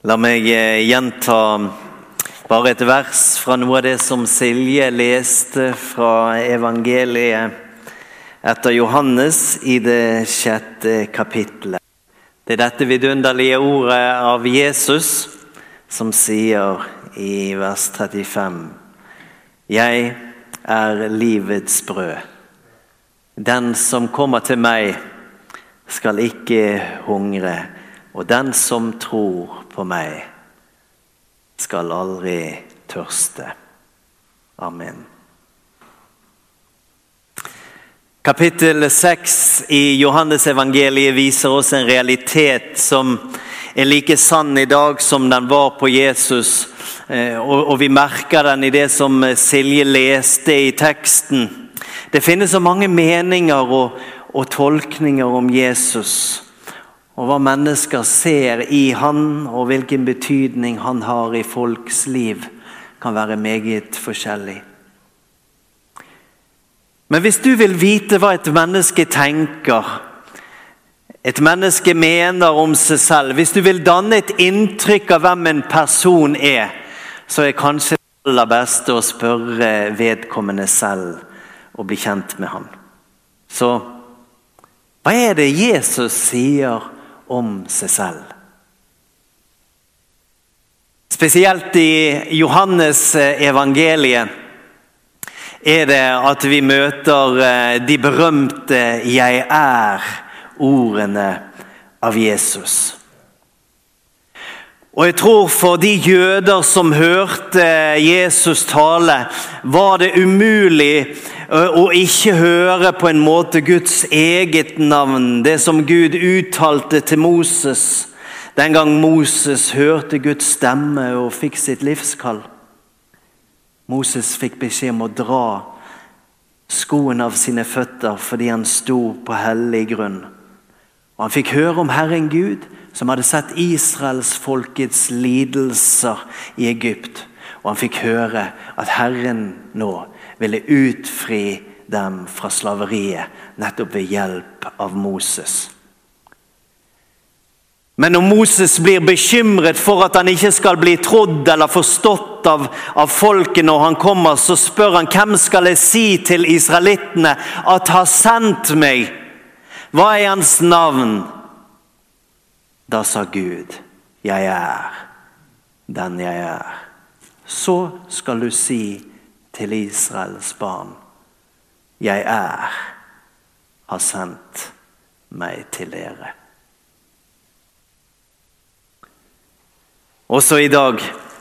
La meg gjenta bare et vers fra noe av det som Silje leste fra evangeliet etter Johannes i det 6. kapitlet. Det er dette vidunderlige ordet av Jesus som sier i vers 35: Jeg er livets brød. Den som kommer til meg skal ikke hungre, og den som tror på meg skal aldri tørste. Amen. Kapittel 6 i Johannes evangeliet viser oss en realitet som er like sann i dag som den var på Jesus. Og vi merker den i det som Silje leste i teksten. Det finnes så mange meninger og tolkninger om Jesus, og hva mennesker ser i han, og hvilken betydning han har i folks liv, kan være meget forskjellig. Men hvis du vil vite hva et menneske tenker, et menneske mener om seg selv, hvis du vil danne et inntrykk av hvem en person er, så er kanskje det aller beste å spørre vedkommende selv og bli kjent med han. Så hva er det Jesus sier om seg selv? Spesielt i Johannes evangeliet er det at vi møter de berømte «Jeg er»-ordene av Jesus. Og jeg tror for de jøder som hørte Jesus tale, var det umulig å ikke høre på en måte Guds eget navn, det som Gud uttalte til Moses, den gang Moses hørte Guds stemme og fikk sitt livskall. Moses fikk beskjed om å dra skoen av sine føtter fordi han sto på hellig grunn. Og han fikk høre om Herren Gud, som hadde sett Israels folkets lidelser i Egypt. Og han fikk høre at Herren nå ville utfri dem fra slaveriet, nettopp ved hjelp av Moses. Men når Moses blir bekymret for at han ikke skal bli trodd eller forstått av folket når han kommer, så spør han: hvem skal jeg si til israelittene at har sendt meg? Hva er hans navn? Da sa Gud: jeg er den jeg er. Så skal du si til Israels barn: jeg har sendt meg til dere. Også i dag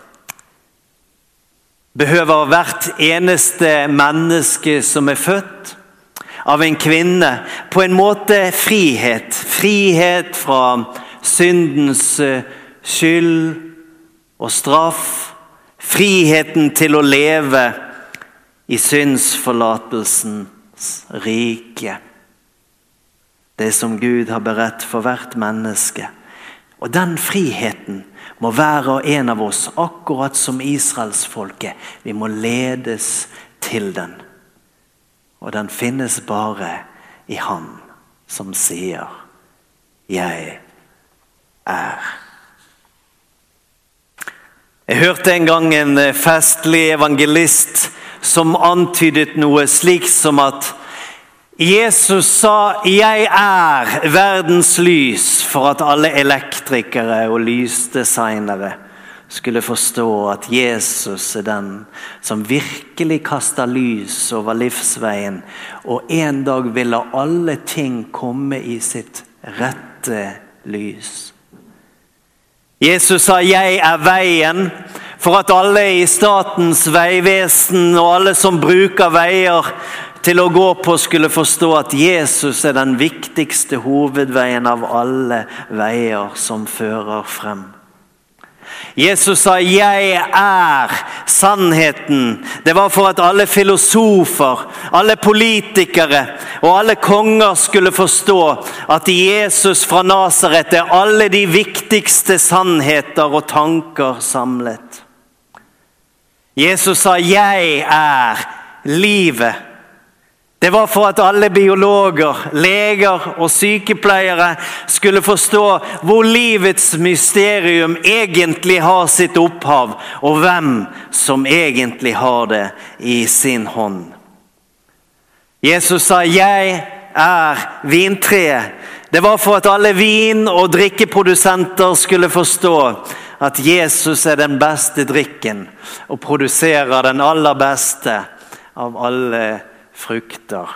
behøver hvert eneste menneske som er født av en kvinne på en måte frihet. Frihet fra syndens skyld og straff. Friheten til å leve i syndsforlatelsens rike. Det som Gud har beredt for hvert menneske. Og den friheten må være en av oss, akkurat som Israelsfolket. Vi må ledes til den. Og den finnes bare i Han som sier: jeg er. Jeg hørte en gang en festlig evangelist som antydet noe slik som at Jesus sa: jeg er verdens lys, for at alle elektrikere og lysdesignere skulle forstå at Jesus er den som virkelig kaster lys over livsveien, og en dag vil alle ting komme i sitt rette lys. Jesus sa: jeg er veien, for at alle i statens veivesen og alle som bruker veier til å gå på skulle forstå at Jesus er den viktigste hovedveien av alle veier som fører frem. Jesus sa: jeg er sannheten. Det var for at alle filosofer, alle politikere og alle konger skulle forstå at i Jesus fra Nazaret er alle de viktigste sannheter og tanker samlet. Jesus sa: jeg er livet. Det var for at alle biologer, leger og sykepleiere skulle forstå hvor livets mysterium egentlig har sitt opphav, og hvem som egentlig har det i sin hånd. Jesus sa, jeg er vintreet. Det var for at alle vin- og drikkeprodusenter skulle forstå at Jesus er den beste drikken og produserer den aller beste av alle frukter.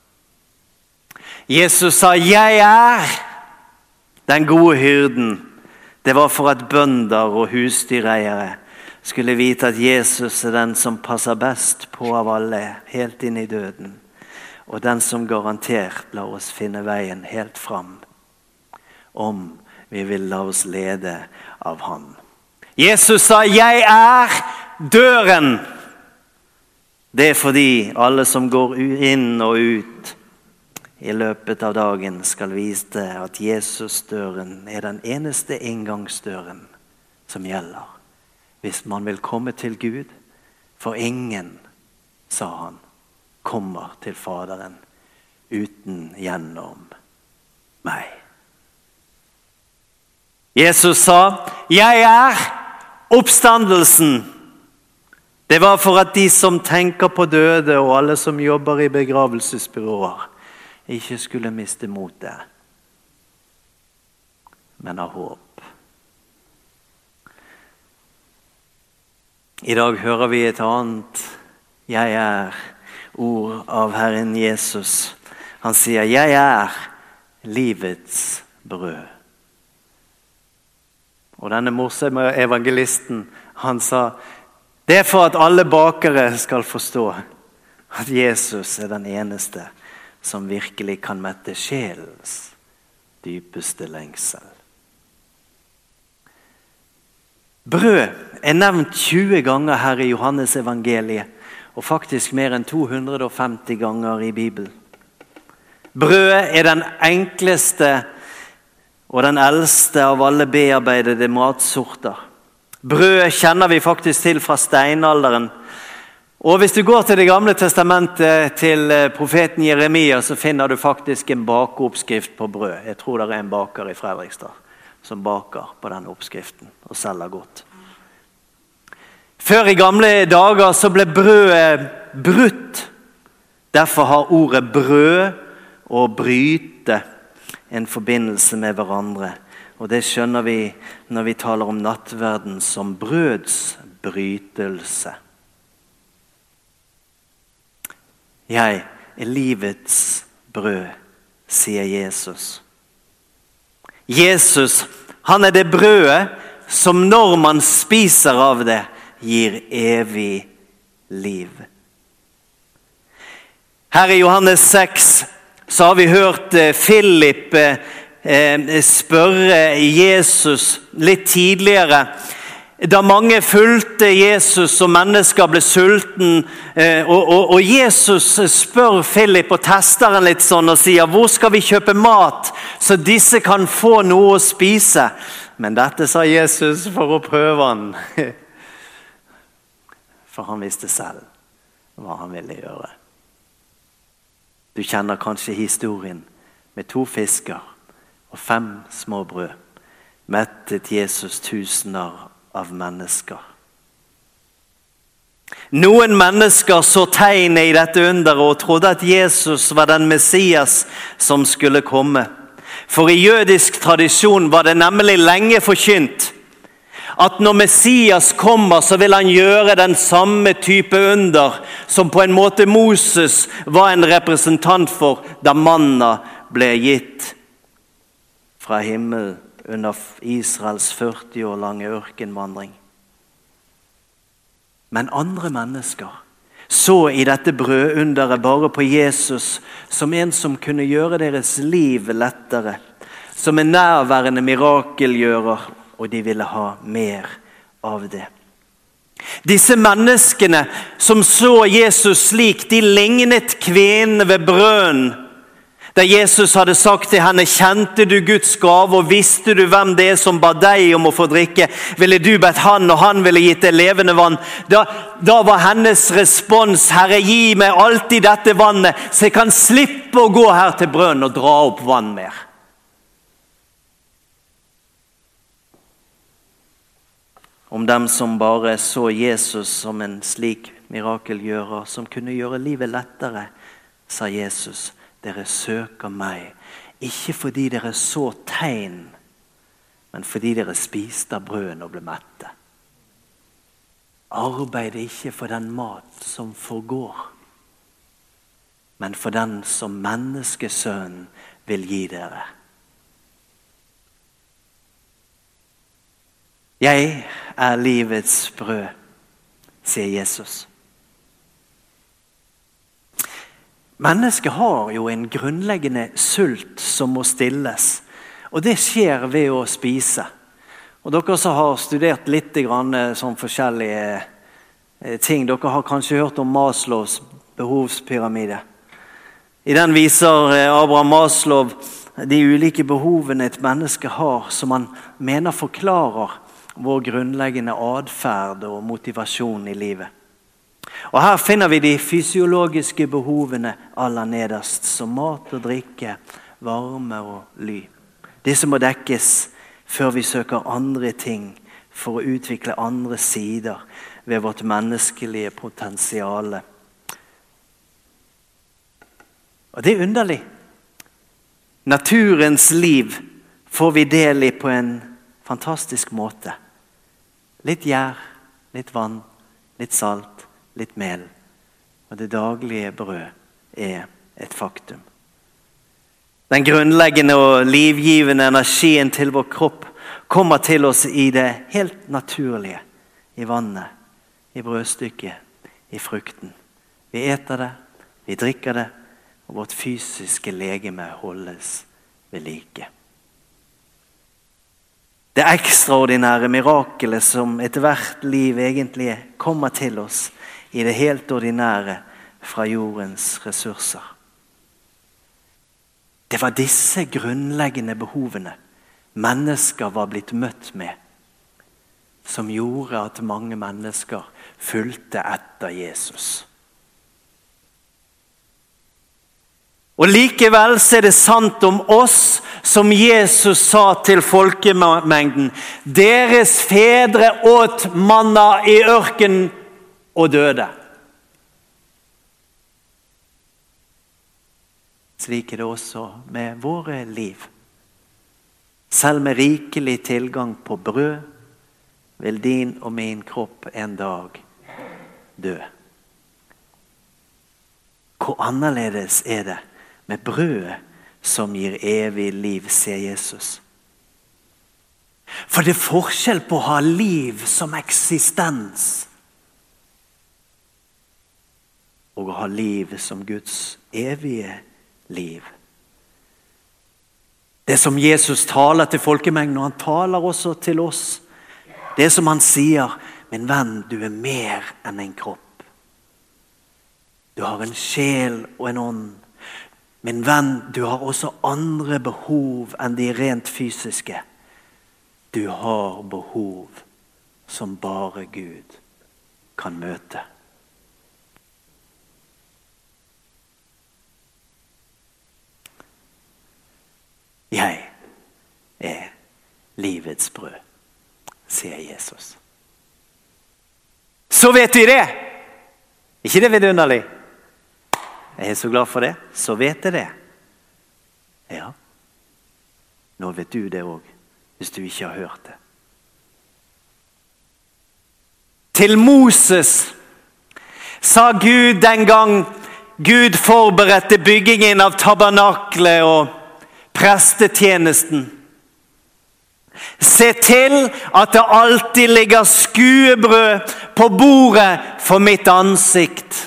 Jesus sa, jeg er den gode hyrden. Det var for at bønder og husdyreiere skulle vite at Jesus er den som passer best på av alle, helt inn i døden. Og den som garantert lar oss finne veien helt fram, om vi vil la oss lede av ham. Jesus sa, jeg er døren. Det er fordi alle som går inn og ut i løpet av dagen skal vite at Jesus-døren er den eneste inngangsdøren som gjelder. Hvis man vil komme til Gud, for ingen, sa han, kommer til Faderen uten gjennom meg. Jesus sa, jeg er oppstandelsen. Det var for at de som tenker på døde og alle som jobber i begravelsesbyråer ikke skulle miste motet, men ha håp. I dag hører vi et annet jeg er ord av Herren Jesus. Han sier, jeg er livets brød. Og denne morsomme evangelisten, han sa, det er for at alle bakere skal forstå at Jesus er den eneste som virkelig kan mette sjelens dypeste lengsel. Brød er nevnt 20 ganger her i Johannes evangeliet, og faktisk mer enn 250 ganger i Bibelen. Brød er den enkleste og den eldste av alle bearbeidede matsorter. Brød kjenner vi faktisk til fra steinalderen. Og hvis du går til Det gamle testamentet til profeten Jeremia, så finner du faktisk en bakeoppskrift på brød. Jeg tror det er en baker i Fredrikstad som baker på den oppskriften og selger godt. Før i gamle dager så ble brødet brutt. Derfor har ordet brød og bryte en forbindelse med hverandre. Og det skjønner vi når vi taler om nattverden som brødsbrytelse. Jeg er livets brød, sier Jesus. Jesus, han er det brødet som når man spiser av det, gir evig liv. Her i Johannes 6 så har vi hørt Philip spørre Jesus litt tidligere. Da mange fulgte Jesus og mennesker ble sulten, og Jesus spør Philip og tester han litt sånn og sier, hvor skal vi kjøpe mat så disse kan få noe å spise? Men dette sa Jesus for å prøve han. For han visste selv hva han ville gjøre. Du kjenner kanskje historien med 2 fisker og 5 små brød. Mettet Jesus tusener av mennesker. Noen mennesker så tegnet i dette underet og trodde at Jesus var den Messias som skulle komme. For i jødisk tradisjon var det nemlig lenge forkynt at når Messias kommer, så vil han gjøre den samme type under som på en måte Moses var en representant for da manna ble gitt fra himmelen under Israels 40 år lange ørkenvandring. Men andre mennesker så i dette brødunderet bare på Jesus som en som kunne gjøre deres liv lettere, som en nærværende mirakelgjører, og de ville ha mer av det. Disse menneskene som så Jesus slik, de lignet kvinnen ved brønnen. Da Jesus hadde sagt til henne, kjente du Guds gave, og visste du hvem det som ba deg om å få drikke, ville du bedt han, og han ville gitt deg levende vann. Da var hennes respons, Herre, gi meg alltid dette vannet, så jeg kan slippe å gå her til brønnen og dra opp vann mer. Om dem som bare så Jesus som en slik mirakelgjører, som kunne gjøre livet lettere, sa Jesus, dere søker meg, ikke fordi dere så tegn, men fordi dere spiste av brøden og ble mette. Arbeid ikke for den mat som forgår, men for den som menneskesønnen vil gi dere. Jeg er livets brød, sier Jesus. Mennesket har jo en grunnleggende sult som må stilles, og det skjer ved å spise. Og dere som har studert litt sånn forskjellige ting, dere har kanskje hørt om Maslows behovspyramide. I den viser Abraham Maslow de ulike behovene et menneske har, som han mener forklarer vår grunnleggende adferd og motivasjon i livet. Og her finner vi de fysiologiske behovene aller nederst, som mat og drikke, varme og ly. Disse må dekkes før vi søker andre ting for å utvikle andre sider ved vårt menneskelige potensiale. Og det er underlig. Naturens liv får vi del i på en fantastisk måte. Litt gjær, litt vann, litt salt, litt mel. Og det daglige brød er et faktum. Den grunnleggende og livgivende energien til vår kropp kommer til oss i det helt naturlige. I vannet, i brødstykket, i frukten. Vi eter det, vi drikker det, og vårt fysiske legeme holdes ved like. Det ekstraordinære mirakelet som et hvert liv egentlig kommer til oss i det helt ordinære fra jordens ressurser. Det var disse grunnleggende behovene mennesker var blitt møtt med, som gjorde at mange mennesker fulgte etter Jesus. Og likevel er det sant om oss, som Jesus sa til folkemengden. Deres fedre åt manna i ørkenen og døde. Slik er det også med våre liv. Selv med rikelig tilgang på brød, vil din og min kropp en dag dø. Hvor annerledes er det med brødet som gir evig liv, sier Jesus. For det er forskjell på å ha liv som eksistens og å ha liv som Guds evige liv. Det som Jesus taler til folkemengden, og han taler også til oss. Det som han sier, min venn, du er mer enn en kropp. Du har en sjel og en ånd. Min venn, du har også andre behov enn de rent fysiske. Du har behov som bare Gud kan møte. Jeg er livets brød, sier Jesus. Så vet vi det! Ikke det vidunderlig? Jeg er så glad for det. Så vet jeg det. Ja. Nå vet du det også, hvis du ikke har hørt det. Til Moses sa Gud den gang Gud forberedte byggingen av tabernaklet og prestetjenesten. Se til at det alltid ligger skuebrød på bordet for mitt ansikt.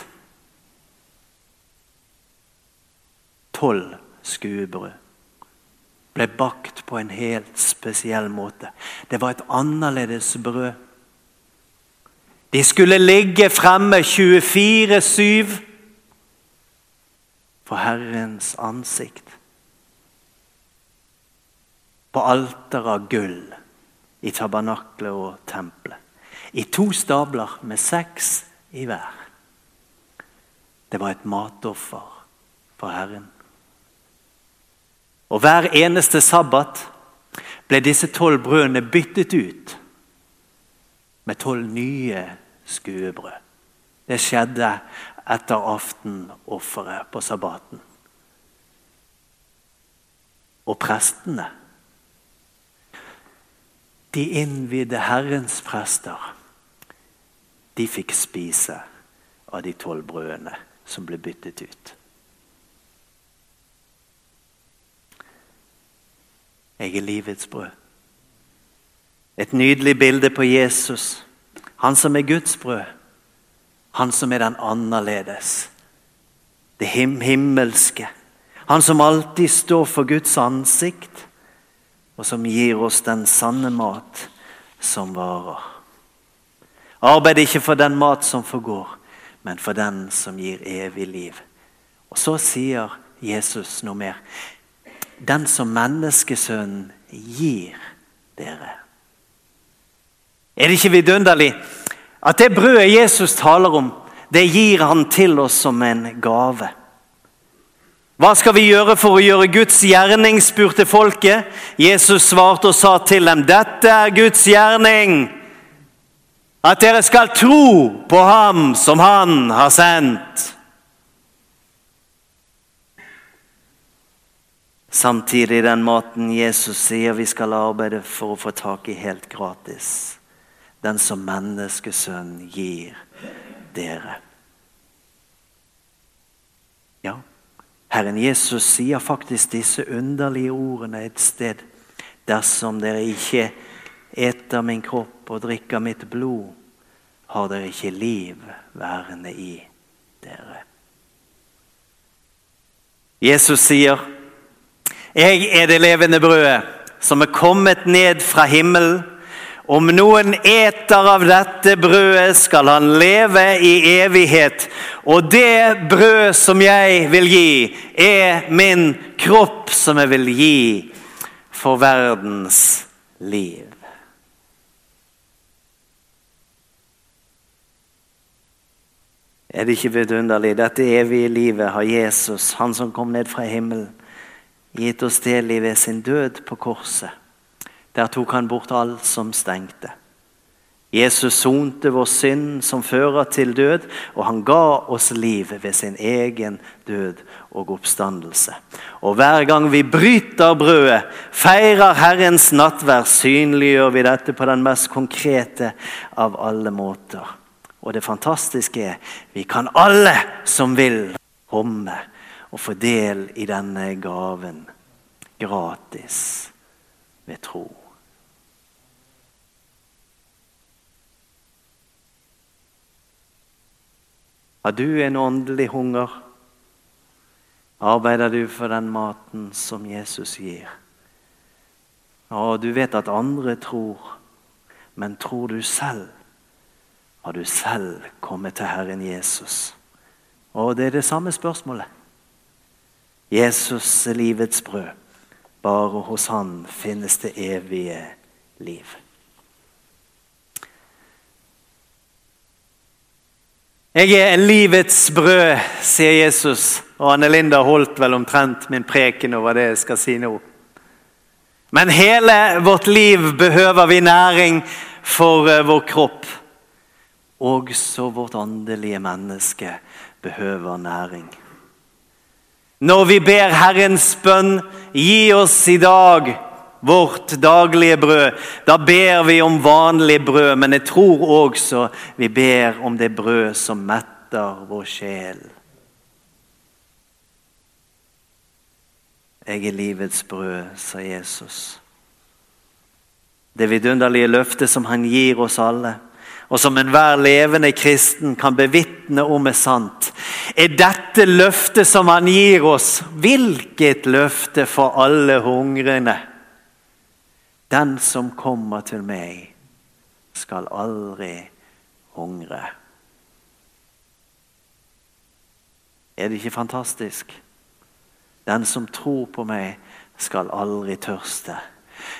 12 skuebrød ble bakt på en helt spesiell måte. Det var et annerledes brød. De skulle ligge fremme 24/7 for Herrens ansikt. på alter av gull i tabernaklet og tempelet. I 2 stabler med 6 i hver. Det var et matoffer for Herren. Og hver eneste sabbat ble disse 12 brødene byttet ut med 12 nye skuebrød. Det skjedde etter aftenofferet på sabbaten. Og prestene, de innvidde Herrens prester, de fikk spise av de 12 brødene som ble byttet ut. Jeg er livets brød. Et nydelig bilde på Jesus. Han som er Guds brød. Han som er den annerledes. Det himmelske. Han som alltid står for Guds ansikt. Og som gir oss den sanne mat som varer. Arbeid ikke for den mat som forgår, men for den som gir evig liv. Og så sier Jesus noe mer. Den som menneskesønnen gir dere. Er det ikke vidunderlig at det brødet Jesus taler om, det gir han til oss som en gave? Hva skal vi gjøre for å gjøre Guds gjerning, spurte folket. Jesus svarte og sa til dem, dette er Guds gjerning, at dere skal tro på ham som han har sendt. Samtidig den maten Jesus sier vi skal arbeide for å få tak i helt gratis. Den som menneskesønnen gir dere. Ja, Herren Jesus sier faktisk disse underlige ordene et sted. Dersom dere ikke eter min kropp og drikker mitt blod, har dere ikke liv værende i dere. Jesus sier, jeg er det levende brødet som er kommet ned fra himmelen. Om noen eter av dette brødet skal han leve i evighet. Og det brød som jeg vil gi er min kropp som jeg vil gi for verdens liv. Er det ikke vidunderlig? Dette evige livet har Jesus, han som kom ned fra himmelen, gitt oss del i ved sin død på korset. Der tok han bort alt som stengte. Jesus sonte vår synd som fører til død, og han ga oss liv ved sin egen død og oppstandelse. Og hver gang vi bryter brødet, feirer Herrens nattverd, synliggjør vi dette på den mest konkrete av alle måter. Og det fantastiske er, vi kan alle som vil komme og få del i denne gaven gratis ved tro. Har du en åndelig hunger? Arbeider du for den maten som Jesus gir? Ja, du vet at andre tror, men tror du selv? Har du selv kommet til Herren Jesus? Og det er det samme spørsmålet. Jesus er livets brød. Bare hos han finnes det evige liv. Jeg er livets brød, sier Jesus. Og Anne Linda holdt vel omtrent min preken over det jeg skal si nå. Men hele vårt liv behøver vi næring for vår kropp. Også vårt åndelige menneske behøver næring. Når vi ber Herrens bønn, gi oss i dag vårt daglige brød, da ber vi om vanlig brød, men jeg tror også vi ber om det brød som metter vår sjel. Jeg er livets brød, sa Jesus. Det vidunderlige løftet som han gir oss alle, og som enhver levende kristen kan bevitne om er sant, er dette løftet som han gir oss. Hvilket løfte for alle hungrende? Den som kommer til meg skal aldri hungre. Er det ikke fantastisk? Den som tror på meg skal aldri tørste.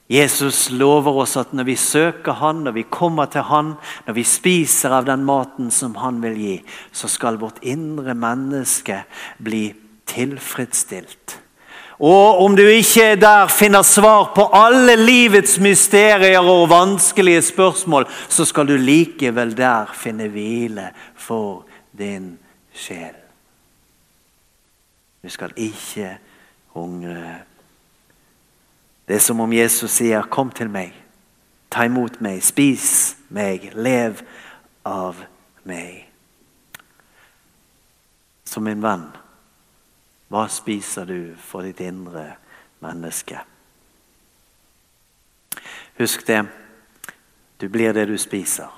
Jesus lover oss at når vi søker han, når vi kommer til han, når vi spiser av den maten som han vil gi, så skal vårt indre menneske bli tilfredsstilt. Og om du ikke der finner svar på alle livets mysterier og vanskelige spørsmål, så skal du likevel der finne hvile for din sjel. Du skal ikke hungre. Det er som om Jesus sier, kom til meg, ta imot meg, spis meg, lev av meg. Som min venn, hva spiser du for ditt indre menneske? Husk det, du blir det du spiser.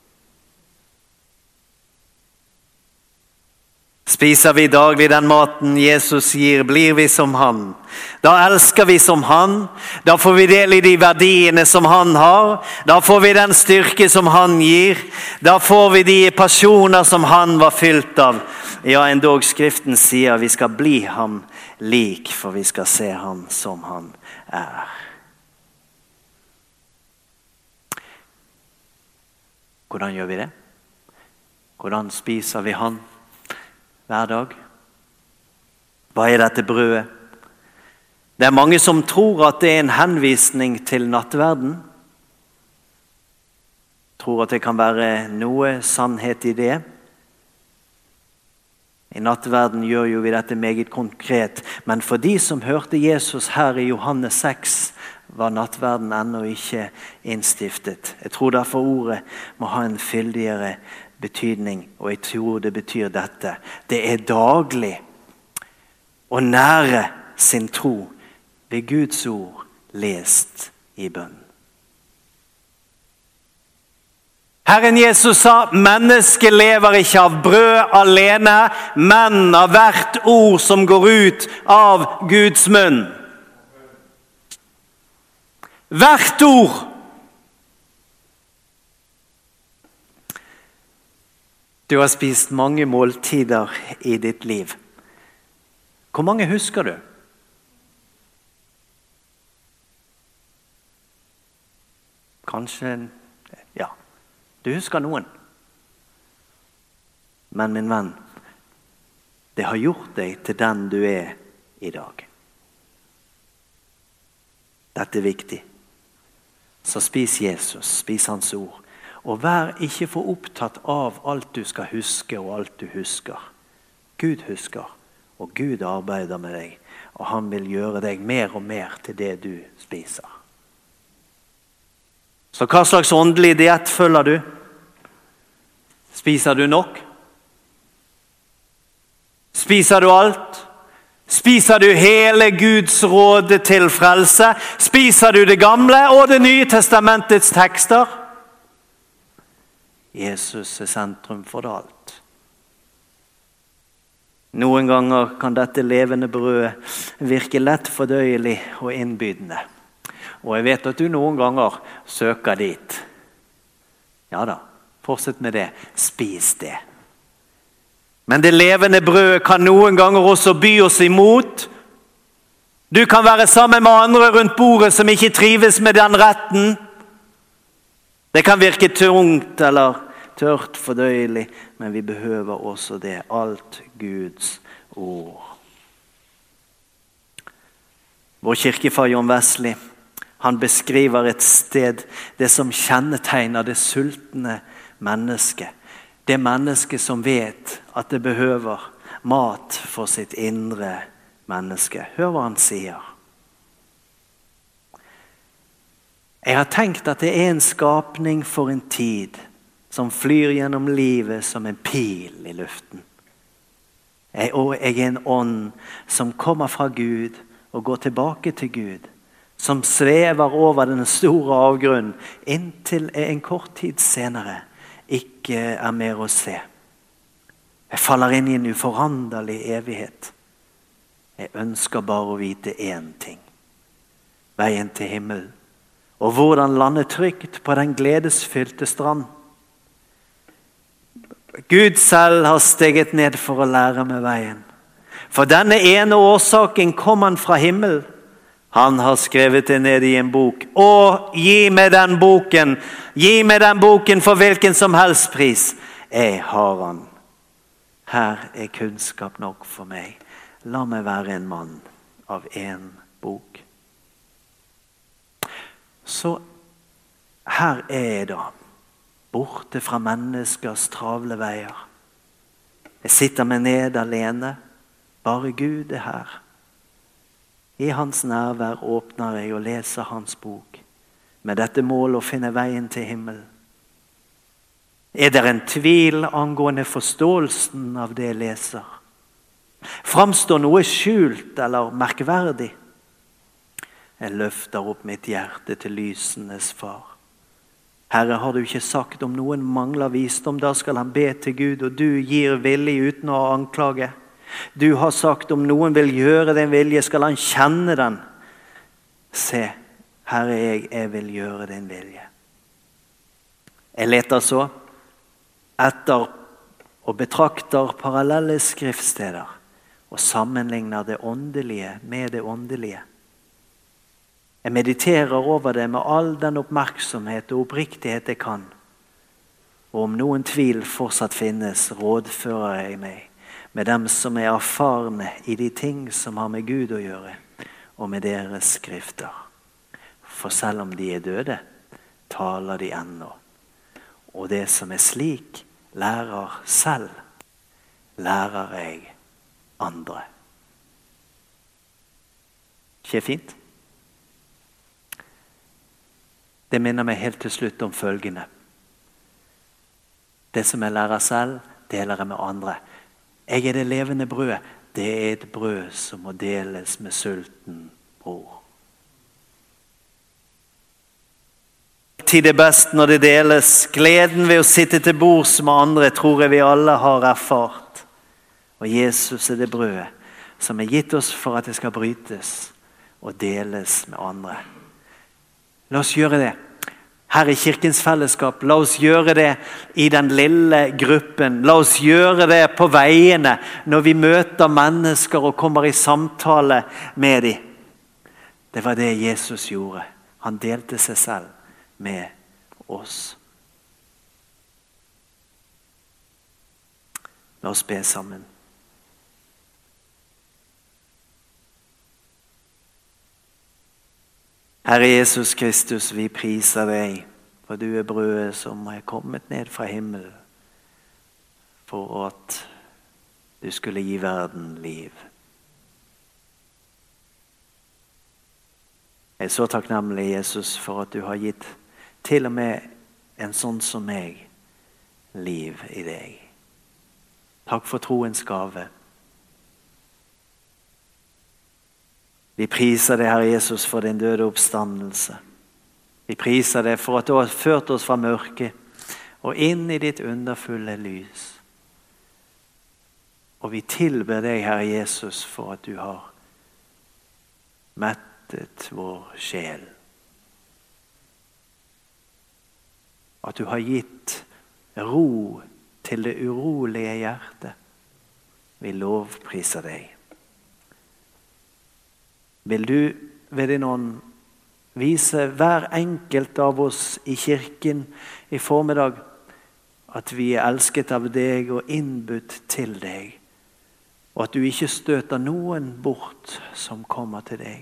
Spiser vi daglig den maten Jesus gir, blir vi som han. Da elsker vi som han. Da får vi del i de verdiene som han har. Da får vi den styrke som han gir. Da får vi de passioner som han var fylt av. Ja, endog Skriften sier vi skal bli ham lik, for vi skal se ham som han er. Hvordan gjør vi det? Hvordan spiser vi han? Hver dag. Hva er dette brødet? Det er mange som tror at det er en henvisning til nattverden. Tror at det kan være noe sannhet i det. I nattverden gjør jo vi dette meget konkret, men for de som hørte Jesus her i Johannes 6, var nattverden ennå ikke innstiftet. Jeg tror derfor ordet må ha en fyldigere betydning, og jeg tror det betyr dette. Det er daglig å nære sin tro ved Guds ord lest i bønn. Herren Jesus sa, mennesket lever ikke av brød alene, men av hvert ord som går ut av Guds munn. Hvert ord. Du har spist mange måltider i ditt liv. Hvor mange husker du? Kanskje, ja, du husker noen. Men min venn, det har gjort deg til den du er i dag. Dette er viktig. Så spis Jesus, spis hans ord. Og vær ikke for opptatt av alt du skal huske og alt du husker. Gud husker, og Gud arbeider med deg. Og han vil gjøre deg mer og mer til det du spiser. Så hva slags åndelig diett følger du? Spiser du nok? Spiser du alt? Spiser du hele Guds råd til frelse? Spiser du det gamle og det nye testamentets tekster? Jesus er sentrum for det alt. Noen ganger kan dette levende brødet virke lett fordøyelig og innbydende. Og jeg vet at du noen ganger søker dit. Ja da, fortsett med det. Spis det. Men det levende brødet kan noen ganger også by oss imot. Du kan være sammen med andre rundt bordet som ikke trives med den retten. Det kan virke tungt eller tørt fordøyelig, men vi behøver også det. Alt Guds ord. Vår kirkefar John Wesley, han beskriver et sted, det som kjennetegner det sultne mennesket. Det mennesket som vet at det behøver mat for sitt indre menneske. Hør hva han sier. Jeg har tenkt at det er en skapning for en tid som flyr gjennom livet som en pil i luften. Og jeg er en ånd som kommer fra Gud og går tilbake til Gud, som svever over den store avgrunnen, inntil en kort tid senere ikke er mer å se. Jeg faller inn i en uforanderlig evighet. Jeg ønsker bare å vite én ting. Veien til himmelen. Og hvordan lande trygt på den gledesfylte strand. Gud selv har steget ned for å lære meg veien. For denne ene årsaken kom han fra himmelen, Han har skrevet det ned i en bok. Og gi meg den boken. Gi meg den boken for hvilken som helst pris. Jeg har han. Her er kunnskap nok for meg. La meg være en mann av en bok. Så her er jeg da. Borte fra menneskers travle veier. Jeg sitter meg ned alene. Bare Gud er her. I hans nærvær åpner jeg og leser hans bok. Med dette mål å finne veien til himmelen. Er det en tvil angående forståelsen av det jeg leser? Framstår noe skjult eller merkverdig? Jeg løfter opp mitt hjerte til lysenes far. Herre, har du ikke sagt om noen mangler visdom, da skal han be til Gud, og du gir villig uten å anklage. Du har sagt om noen vil gjøre din vilje, skal han kjenne den. Se, her er jeg vil gjøre din vilje. Jeg leter så etter og betrakter parallelle skriftsteder og sammenligner det åndelige med det åndelige. Jeg mediterer over det med all den oppmerksomhet og oppriktighet jeg kan. Og om noen tvil fortsatt finnes, rådfører jeg meg med dem som er erfarne i de ting som har med Gud å gjøre, og med deres skrifter. For selv om de er døde, taler de ennå. Og det som er slik, lærer selv, lærer jeg andre. Ikke fint? Det minner meg helt til slutt om følgende. Det som jeg lærer selv, deler jeg med andre. Jeg er det levende brød. Det er et brød som må deles med sulten bror. Tid er best når det deles. Gleden ved å sitte til bords med andre tror jeg vi alle har erfart. Og Jesus er det brødet som er gitt oss for at det skal brytes og deles med andre. La oss gjøre det her i kirkens fellesskap. La oss gjøre det i den lille gruppen. La oss gjøre det på veiene når vi møter mennesker og kommer i samtale med dem. Det var det Jesus gjorde. Han delte seg selv med oss. La oss be sammen. Herre Jesus Kristus, vi priser deg, for du er brødet som er kommet ned fra himmelen, for at du skulle gi verden liv. Jeg er så takknemlig, Jesus, for at du har gitt til og med en sånn som meg liv i deg. Takk for troens gave. Vi priser deg, Herre Jesus, for din døde oppstandelse. Vi priser deg for at du har ført oss fra mørket og inn i ditt underfulle lys. Og vi tilber deg, Herre Jesus, for at du har mettet vår sjel. At du har gitt ro til det urolige hjertet. Vi lovpriser deg. Vil du ved din ånd vise hver enkelt av oss i kirken i formiddag at vi er elsket av deg og innbudt til deg, og at du ikke støter noen bort som kommer til deg.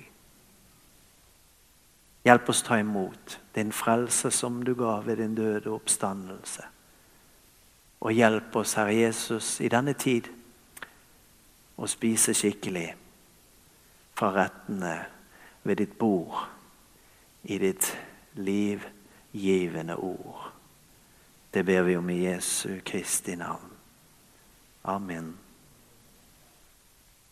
Hjelp oss ta imot din frelse som du ga ved din døde oppstandelse. Og hjelp oss, Herre Jesus, i denne tid å spise skikkelig fra rettene ved ditt bord, i ditt livgivende ord. Det ber vi om i Jesu Kristi navn. Amen.